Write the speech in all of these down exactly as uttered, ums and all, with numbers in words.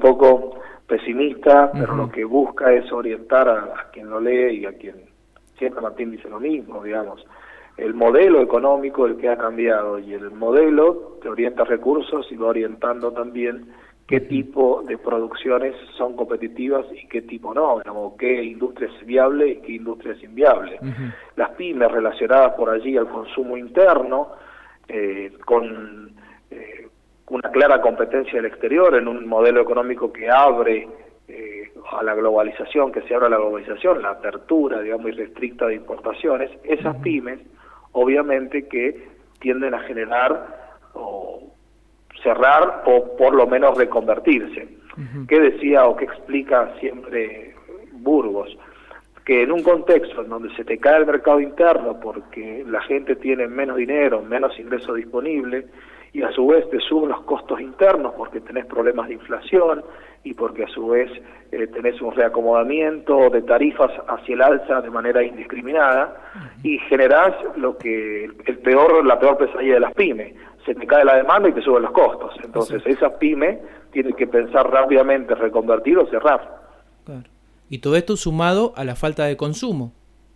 poco pesimista, pero uh-huh. lo que busca es orientar a, a quien lo lee y a quien siempre Martín dice lo mismo, digamos. El modelo económico el que ha cambiado y el modelo te orienta recursos y va orientando también qué tipo de producciones son competitivas y qué tipo no, digamos, qué industria es viable y qué industria es inviable. Uh-huh. Las pymes relacionadas por allí al consumo interno, eh, con eh, una clara competencia del exterior en un modelo económico que abre eh, a la globalización, que se abra a la globalización, la apertura, digamos, irrestricta de importaciones, esas uh-huh. pymes, obviamente que tienden a generar o cerrar o por lo menos reconvertirse. Uh-huh. ¿Qué decía o qué explica siempre Burgos? Que en un contexto en donde se te cae el mercado interno porque la gente tiene menos dinero, menos ingreso disponible, y a su vez te suben los costos internos porque tenés problemas de inflación y porque a su vez eh, tenés un reacomodamiento de tarifas hacia el alza de manera indiscriminada, uh-huh. y generás lo que el peor, la peor pesadilla de las pymes. Se te cae la demanda y te suben los costos. Entonces, sí. Esas pymes tienen que pensar rápidamente reconvertir o cerrar. Claro. Y todo esto sumado a la falta de consumo.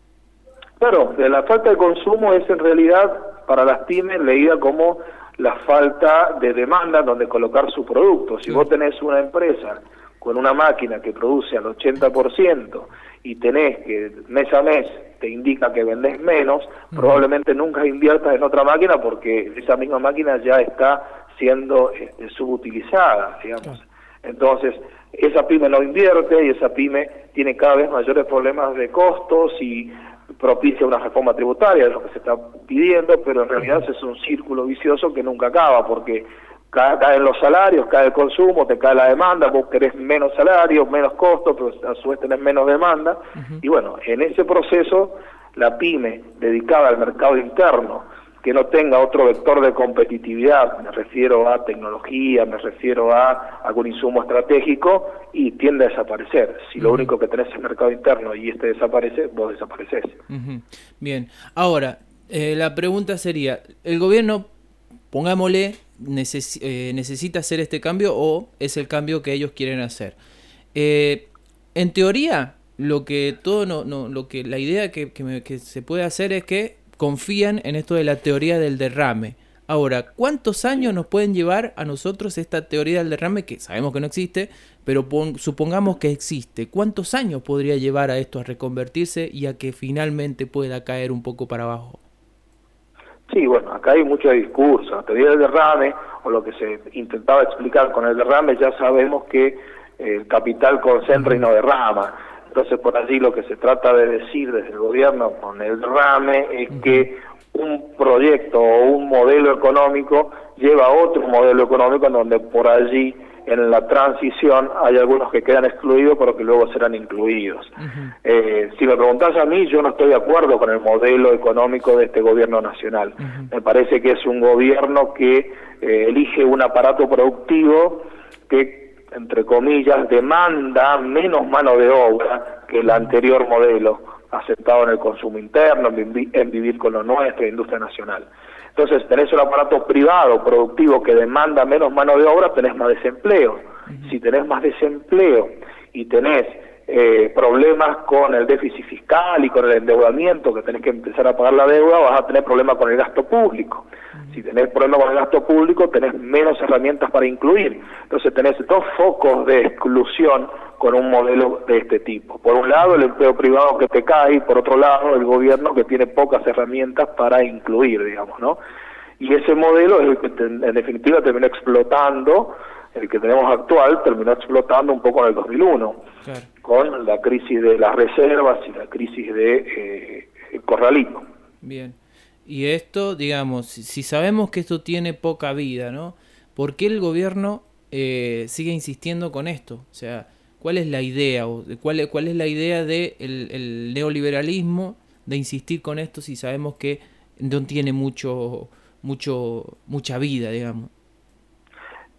Claro, la falta de consumo es en realidad para las pymes leída como la falta de demanda donde colocar su producto. Si sí. vos tenés una empresa con una máquina que produce al ochenta por ciento y tenés que mes a mes te indica que vendés menos, uh-huh. probablemente nunca inviertas en otra máquina porque esa misma máquina ya está siendo este, subutilizada, digamos. Uh-huh. Entonces, esa pyme no invierte y esa pyme tiene cada vez mayores problemas de costos y propicia una reforma tributaria, es lo que se está pidiendo, pero en realidad uh-huh. es un círculo vicioso que nunca acaba, porque caen cae los salarios, cae el consumo, te cae la demanda, vos querés menos salario, menos costo, pero a su vez tenés menos demanda, uh-huh. y bueno, en ese proceso, la pyme dedicada al mercado interno, que no tenga otro vector de competitividad, me refiero a tecnología, me refiero a algún insumo estratégico, y tiende a desaparecer. Si uh-huh. lo único que tenés es el mercado interno y este desaparece, vos desaparecés. Uh-huh. Bien, ahora, eh, la pregunta sería, ¿el gobierno, pongámosle, neces- eh, necesita hacer este cambio o es el cambio que ellos quieren hacer? Eh, en teoría, lo que todo no, no, lo que la idea que, que, me, que se puede hacer es que confían en esto de la teoría del derrame. Ahora, ¿cuántos años nos pueden llevar a nosotros esta teoría del derrame, que sabemos que no existe, pero pon, supongamos que existe? ¿Cuántos años podría llevar a esto a reconvertirse y a que finalmente pueda caer un poco para abajo? Sí, bueno, acá hay mucho discurso. La teoría del derrame, o lo que se intentaba explicar con el derrame, ya sabemos que el capital concentra uh-huh. y no derrama. Entonces, por allí lo que se trata de decir desde el gobierno con el derrame es uh-huh. que un proyecto o un modelo económico lleva a otro modelo económico en donde por allí, en la transición, hay algunos que quedan excluidos pero que luego serán incluidos. Uh-huh. Eh, si me preguntás a mí, yo no estoy de acuerdo con el modelo económico de este gobierno nacional. Uh-huh. Me parece que es un gobierno que eh, elige un aparato productivo que, entre comillas, demanda menos mano de obra que el anterior modelo, aceptado en el consumo interno, en, vi- en vivir con lo nuestro, industria nacional. Entonces, tenés un aparato privado, productivo, que demanda menos mano de obra, tenés más desempleo. Uh-huh. Si tenés más desempleo y tenés eh, problemas con el déficit fiscal y con el endeudamiento, que tenés que empezar a pagar la deuda, vas a tener problemas con el gasto público. Uh-huh. Si tenés problemas con el gasto público, tenés menos herramientas para incluir. Entonces tenés dos focos de exclusión con un modelo de este tipo. Por un lado, el empleo privado que te cae, y por otro lado, el gobierno que tiene pocas herramientas para incluir, digamos, ¿no? Y ese modelo es el que te, en definitiva terminó explotando, el que tenemos actual terminó explotando un poco en el dos mil uno, claro, con la crisis de las reservas y la crisis de eh, el corralito. Bien. Y esto, digamos, si, si sabemos que esto tiene poca vida, ¿no? ¿Por qué el gobierno eh, sigue insistiendo con esto? O sea, ¿cuál es la idea? O ¿Cuál, cuál es la idea del de el neoliberalismo de insistir con esto si sabemos que no tiene mucho, mucho, mucha vida, digamos?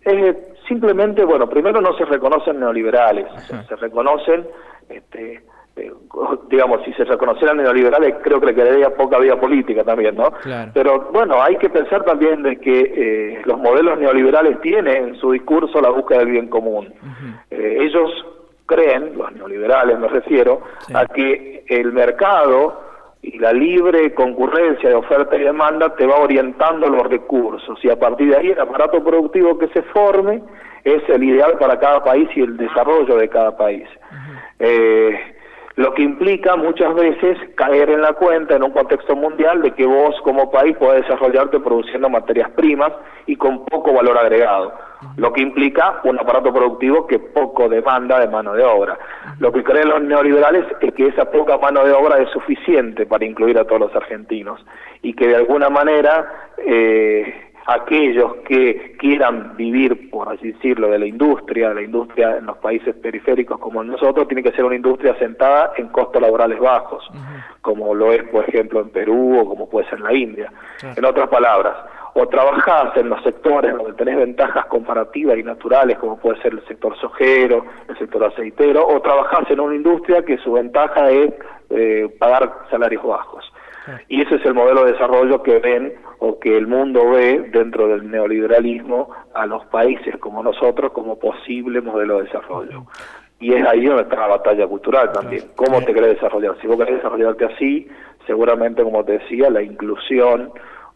Eh, simplemente, bueno, primero no se reconocen neoliberales, se, se reconocen este, eh, digamos, si se reconocieran neoliberales, creo que le quedaría poca vida política también, ¿no? Claro. Pero bueno, hay que pensar también de que eh, los modelos neoliberales tienen en su discurso la búsqueda del bien común. Uh-huh. eh, ellos creen, los neoliberales me refiero, sí. a que el mercado y la libre concurrencia de oferta y demanda te va orientando los recursos, y a partir de ahí el aparato productivo que se forme es el ideal para cada país y el desarrollo de cada país. Uh-huh. eh, lo que implica muchas veces caer en la cuenta en un contexto mundial de que vos como país podés desarrollarte produciendo materias primas y con poco valor agregado, uh-huh. lo que implica un aparato productivo que poco demanda de mano de obra. Uh-huh. Lo que creen los neoliberales es que esa poca mano de obra es suficiente para incluir a todos los argentinos y que de alguna manera eh, aquellos que quieran vivir, por así decirlo, de la industria, de la industria en los países periféricos como nosotros, tiene que ser una industria asentada en costos laborales bajos, uh-huh. como lo es, por ejemplo, en Perú o como puede ser en la India. Uh-huh. En otras palabras, o trabajás en los sectores donde tenés ventajas comparativas y naturales, como puede ser el sector sojero, el sector aceitero, o trabajás en una industria que su ventaja es eh, pagar salarios bajos. Y ese es el modelo de desarrollo que ven o que el mundo ve dentro del neoliberalismo a los países como nosotros como posible modelo de desarrollo. Y es ahí donde está la batalla cultural también. ¿Cómo te querés desarrollar? Si vos querés desarrollarte así, seguramente, como te decía, la inclusión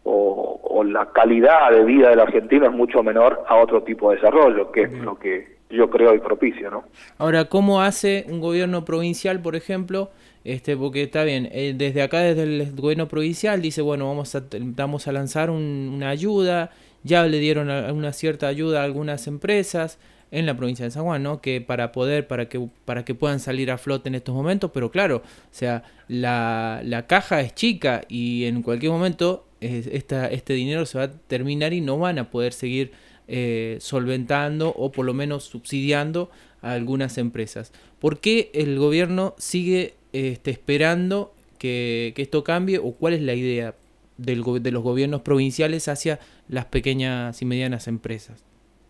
o, o la calidad de vida del argentino es mucho menor a otro tipo de desarrollo, que es lo que yo creo y propicio, ¿no? Ahora, ¿cómo hace un gobierno provincial, por ejemplo? Este, porque está bien, eh, desde acá, desde el gobierno provincial, dice, bueno, vamos a, vamos a lanzar un, una ayuda, ya le dieron a, una cierta ayuda a algunas empresas en la provincia de San Juan, ¿no? Que para poder, para que para que puedan salir a flote en estos momentos, pero claro, o sea, la, la caja es chica y en cualquier momento eh, esta, este dinero se va a terminar y no van a poder seguir eh, solventando o por lo menos subsidiando a algunas empresas. ¿Por qué el gobierno sigue Este, esperando que, que esto cambie, o cuál es la idea del, de los gobiernos provinciales hacia las pequeñas y medianas empresas?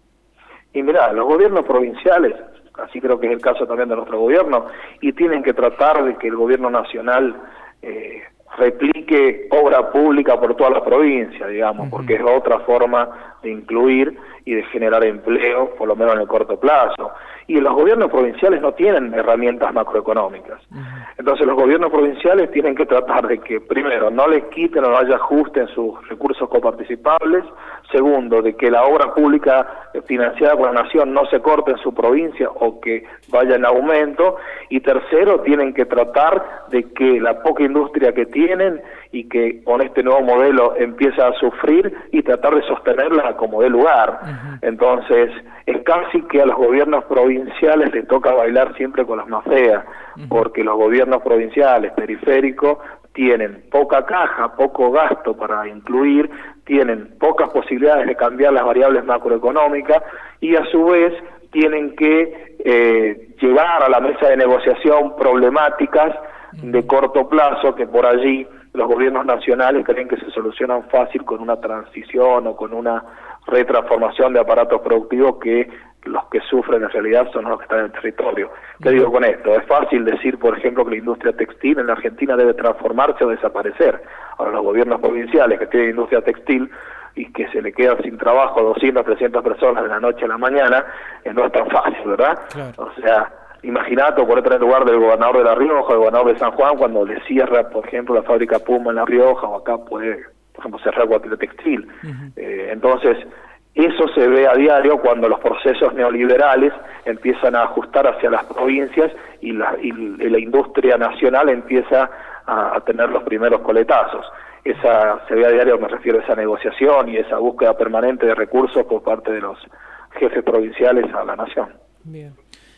Y mirá, los gobiernos provinciales, así creo que es el caso también de nuestro gobierno, y tienen que tratar de que el gobierno nacional eh, replique obra pública por toda la provincia, digamos, uh-huh. porque es otra forma de incluir y de generar empleo, por lo menos en el corto plazo. Y los gobiernos provinciales no tienen herramientas macroeconómicas. Uh-huh. Entonces los gobiernos provinciales tienen que tratar de que, primero, no les quiten o no haya ajuste en sus recursos coparticipables. Segundo, de que la obra pública financiada por la nación no se corte en su provincia o que vaya en aumento. Y tercero, tienen que tratar de que la poca industria que tienen y que con este nuevo modelo empieza a sufrir y tratar de sostenerla como de lugar. Uh-huh. Entonces, es casi que a los gobiernos provinciales les toca bailar siempre con las más feas, uh-huh. porque los gobiernos provinciales, periféricos, tienen poca caja, poco gasto para incluir, tienen pocas posibilidades de cambiar las variables macroeconómicas y a su vez tienen que eh, llevar a la mesa de negociación problemáticas uh-huh. de corto plazo que por allí los gobiernos nacionales creen que se solucionan fácil con una transición o con una retransformación de aparatos productivos que los que sufren en realidad son los que están en el territorio. ¿Qué uh-huh. digo con esto? Es fácil decir, por ejemplo, que la industria textil en la Argentina debe transformarse o desaparecer. Ahora los gobiernos provinciales que tienen industria textil y que se le quedan sin trabajo doscientas, trescientas personas de la noche a la mañana, eh, no es tan fácil, ¿verdad? Claro. O sea, imagínate ponerte en el lugar del gobernador de La Rioja, del gobernador de San Juan, cuando le cierra, por ejemplo, la fábrica Puma en La Rioja, o acá puede, por ejemplo, cerrar cualquier textil. Uh-huh. Eh, entonces, eso se ve a diario cuando los procesos neoliberales empiezan a ajustar hacia las provincias y la, y la industria nacional empieza a, a tener los primeros coletazos. Esa se ve a diario, me refiero a esa negociación y esa búsqueda permanente de recursos por parte de los jefes provinciales a la nación. Bien.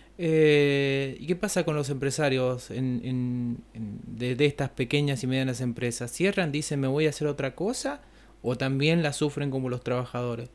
Eh, ¿Y qué pasa con los empresarios en, en, en, de, de estas pequeñas y medianas empresas? ¿Cierran, dicen me voy a hacer otra cosa o también la sufren como los trabajadores?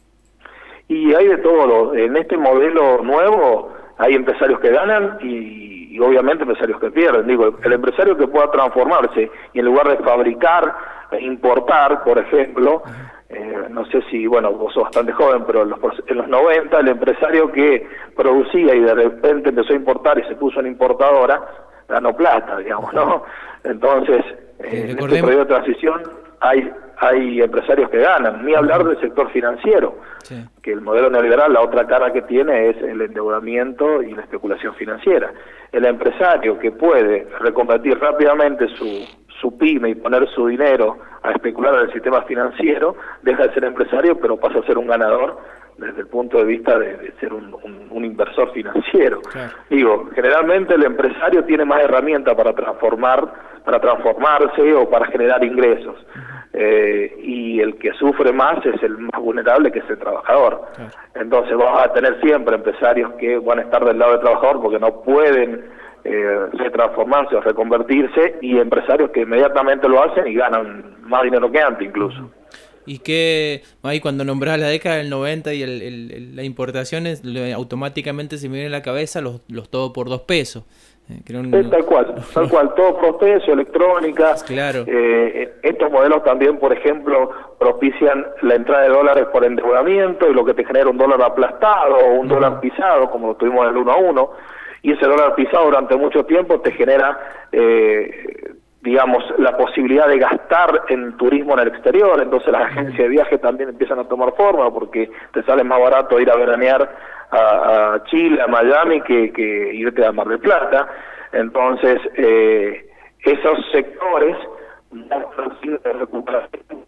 Y hay de todo. En este modelo nuevo hay empresarios que ganan y, y obviamente empresarios que pierden. Digo, el empresario que pueda transformarse y en lugar de fabricar, importar, por ejemplo, eh, no sé si, bueno, vos sos bastante joven, pero en los, en los noventa el empresario que producía y de repente empezó a importar y se puso en importadora, ganó plata, digamos, ¿no? Entonces, eh, en este periodo de transición hay hay empresarios que ganan, ni hablar del sector financiero, sí. que el modelo neoliberal, la otra cara que tiene es el endeudamiento y la especulación financiera. El empresario que puede reconvertir rápidamente su, su pyme y poner su dinero a especular en el sistema financiero, deja de ser empresario, pero pasa a ser un ganador desde el punto de vista de, de ser un, un, un inversor financiero. Claro. Digo, generalmente el empresario tiene más herramientas para transformar, para transformarse o para generar ingresos. Uh-huh. Eh, y el que sufre más es el más vulnerable, que es el trabajador. Claro. Entonces vamos a tener siempre empresarios que van a estar del lado del trabajador porque no pueden eh, retransformarse o reconvertirse, y empresarios que inmediatamente lo hacen y ganan más dinero que antes incluso. Uh-huh. Y que ahí cuando nombrás la década del noventa y el, el, el, la importación, es, automáticamente se me viene a la cabeza los, los todo por dos pesos. Eh, que un, es tal cual, tal cual, todo por peso, electrónica. Claro. Eh, estos modelos también, por ejemplo, propician la entrada de dólares por endeudamiento, y lo que te genera un dólar aplastado o un uh-huh. dólar pisado, como lo tuvimos en el uno a uno, y ese dólar pisado durante mucho tiempo te genera... Eh, digamos, la posibilidad de gastar en turismo en el exterior. Entonces las agencias de viaje también empiezan a tomar forma, porque te sale más barato ir a veranear a, a Chile, a Miami, que, que irte a Mar del Plata. Entonces, eh, esos sectores de recuperación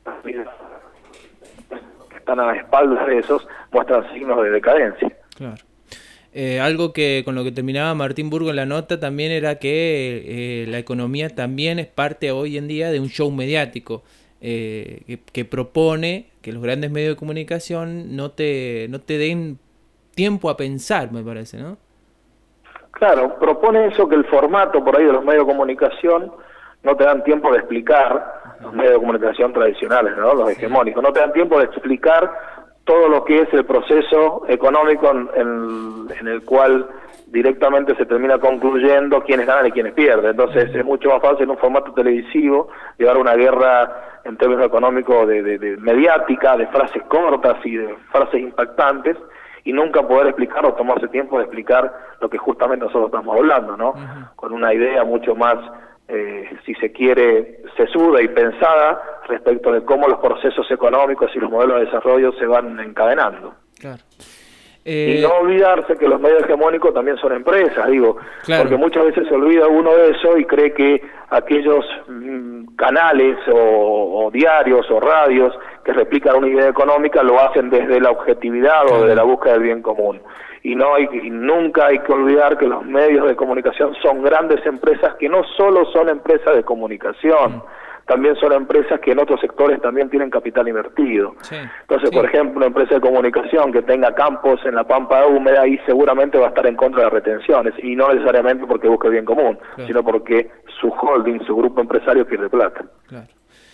que están a espaldas de esos muestran signos de decadencia. Claro. Eh, algo que con lo que terminaba Martín Burgo en la nota también era que eh, la economía también es parte hoy en día de un show mediático eh, que, que propone que los grandes medios de comunicación no te no te den tiempo a pensar, me parece, ¿no? Claro, propone eso, que el formato por ahí de los medios de comunicación no te dan tiempo de explicar, los medios de comunicación tradicionales, ¿no? Los hegemónicos, no te dan tiempo de explicar todo lo que es el proceso económico en, en, en el cual directamente se termina concluyendo quiénes ganan y quiénes pierden. Entonces es mucho más fácil en un formato televisivo llevar una guerra en términos económicos de, de, de mediática, de frases cortas y de frases impactantes, y nunca poder explicar o tomarse tiempo de explicar lo que justamente nosotros estamos hablando, ¿no? Uh-huh. Con una idea mucho más, eh, si se quiere, sesuda y pensada respecto de cómo los procesos económicos y los modelos de desarrollo se van encadenando. Claro. Eh... Y no olvidarse que los medios hegemónicos también son empresas, digo, claro. porque muchas veces se olvida uno de eso y cree que aquellos mmm, canales o, o diarios o radios que replican una idea económica lo hacen desde la objetividad claro. o desde la búsqueda del bien común. Y no hay y nunca hay que olvidar que los medios de comunicación son grandes empresas que no solo son empresas de comunicación, mm. también son empresas que en otros sectores también tienen capital invertido. Sí, Entonces, sí. por ejemplo, una empresa de comunicación que tenga campos en la pampa húmeda, ahí seguramente va a estar en contra de las retenciones, y no necesariamente porque busque el bien común, claro. sino porque su holding, su grupo empresario pierde plata. Claro.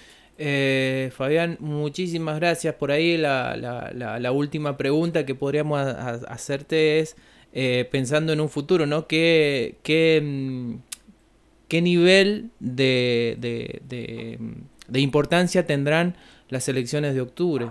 Eh, Fabián, muchísimas gracias. Por ahí la, la, la, la última pregunta que podríamos a, a hacerte es, eh, pensando en un futuro, ¿no? ¿Qué, qué, qué nivel de, de, de, de importancia tendrán las elecciones de octubre?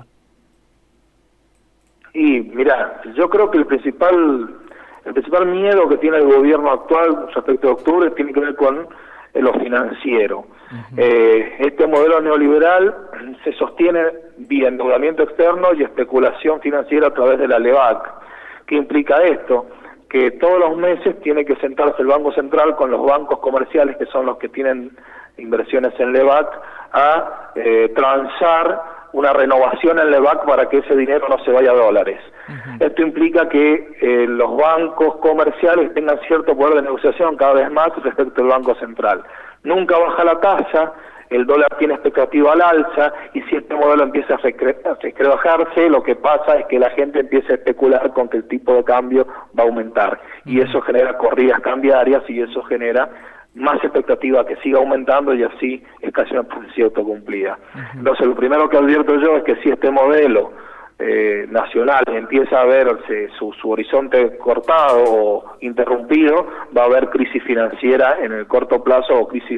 Y mira, yo creo que el principal, el principal miedo que tiene el gobierno actual respecto a octubre tiene que ver con lo financiero. Uh-huh. Eh, este modelo neoliberal se sostiene vía endeudamiento externo y especulación financiera a través de la LEVAC. ¿Qué implica esto? Que todos los meses tiene que sentarse el Banco Central con los bancos comerciales, que son los que tienen inversiones en LEVAC, a eh, transar una renovación en LEVAC para que ese dinero no se vaya a dólares. Uh-huh. Esto implica que eh, los bancos comerciales tengan cierto poder de negociación cada vez más respecto al Banco Central. Nunca baja la tasa, el dólar tiene expectativa al alza, y si este modelo empieza a recreajarse, lo que pasa es que la gente empieza a especular con que el tipo de cambio va a aumentar, uh-huh. y eso genera corridas cambiarias, y eso genera más expectativa que siga aumentando, y así es casi una profecía autocumplida. Uh-huh. Entonces, lo primero que advierto yo es que si este modelo eh, nacional empieza a verse su, su horizonte cortado o interrumpido, va a haber crisis financiera en el corto plazo o crisis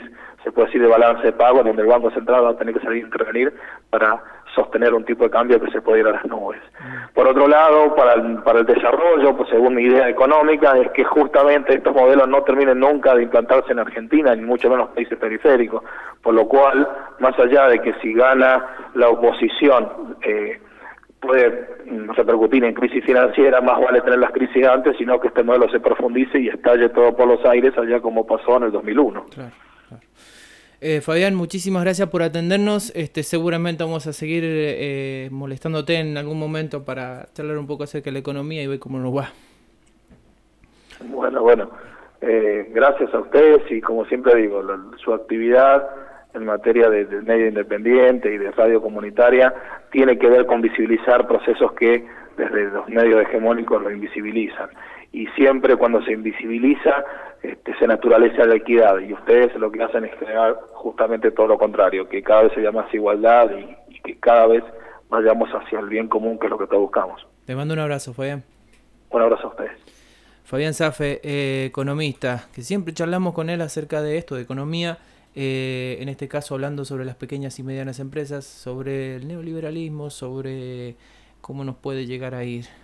se puede decir, de balance de pago, donde el Banco Central va a tener que salir a intervenir para sostener un tipo de cambio que se puede ir a las nubes. Por otro lado, para el, para el desarrollo, pues según mi idea económica, es que justamente estos modelos no terminen nunca de implantarse en Argentina, ni mucho menos países periféricos, por lo cual, más allá de que si gana la oposición, eh, puede repercutir en crisis financiera, más vale tener las crisis antes, sino que este modelo se profundice y estalle todo por los aires, allá como pasó en el dos mil uno. Claro, claro. Eh, Fabián, muchísimas gracias por atendernos. Este, seguramente vamos a seguir eh, molestándote en algún momento para charlar un poco acerca de la economía y ver cómo nos va. Bueno, bueno, eh, gracias a ustedes y como siempre digo, la, su actividad en materia de, de medio independiente y de radio comunitaria tiene que ver con visibilizar procesos que desde los medios hegemónicos lo invisibilizan. Y siempre cuando se invisibiliza, este, se naturaliza la equidad, y ustedes lo que hacen es generar justamente todo lo contrario, que cada vez haya más igualdad y, y que cada vez vayamos hacia el bien común, que es lo que todos buscamos. Te mando un abrazo, Fabián. Un abrazo a ustedes. Fabián Safe, eh, economista, que siempre charlamos con él acerca de esto, de economía, eh, en este caso hablando sobre las pequeñas y medianas empresas, sobre el neoliberalismo, sobre cómo nos puede llegar a ir.